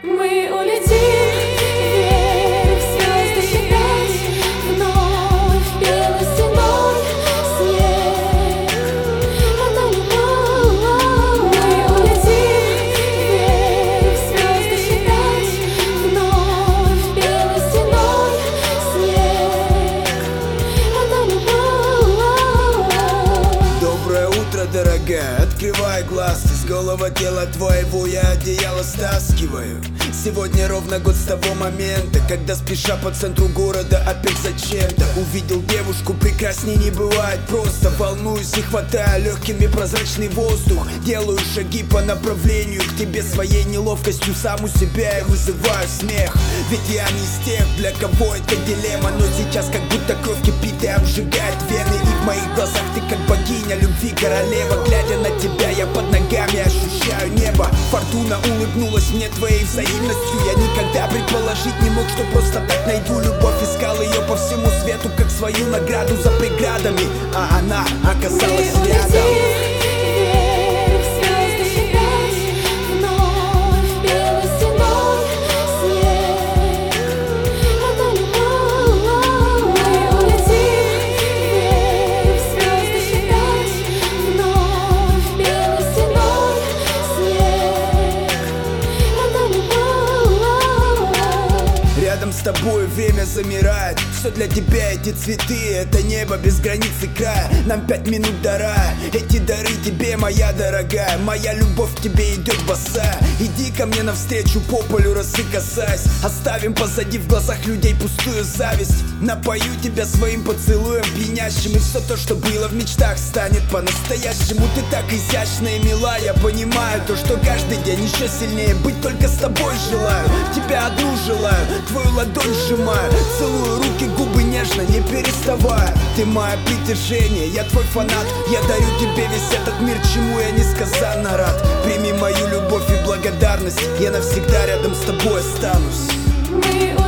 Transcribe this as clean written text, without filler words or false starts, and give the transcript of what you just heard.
Мы улетим, верь в звезды считать, вновь белый стеной снег. Это любовь. Мы улетим, верь в звезды считать, вновь белой стеной снег. Это любовь. Доброе утро, дорогая, открывай глаз. Из голого тела твоего я одеяло стаскиваю. Сегодня ровно год с того момента, когда спеша по центру города опять зачем-то увидел девушку, прекрасней не бывает. Просто волнуюсь и хватаю легкими прозрачный воздух. Делаю шаги по направлению к тебе, своей неловкостью сам у себя и вызываю смех. Ведь я не из тех, для кого это дилемма, но сейчас как будто кровь кипит и обжигает вены. И в моих глазах ты как богиня любви, королева. Глядя на тебя, я под ногами ощущаю небо. Фортуна улыбнулась мне твоей взаимностью. Я никогда предположить не мог, что просто так найду любовь. Искал ее по всему свету, как свою награду за преградами, а она оказалась рядом. Рядом с тобой время замирает. Все для тебя эти цветы, это небо без границ и края. Нам 5 минут до рая. Эти дары тебе, моя дорогая. Моя любовь к тебе идет босая. Иди ко мне навстречу, по полю росы касаясь. Оставим позади в глазах людей пустую зависть. Напою тебя своим поцелуем пьянящим. И все то, что было в мечтах, станет по-настоящему. Ты так изящна и мила. Я понимаю то, что каждый день еще сильнее быть только с тобой желаю. Тебя одну желаю, твою ладонь сжимаю, целую руки, губы нежно, не переставая. Ты мое притяжение, я твой фанат. Я дарю тебе весь этот мир, чему я несказанно рад. Прими мою любовь и благодарность, я навсегда рядом с тобой останусь.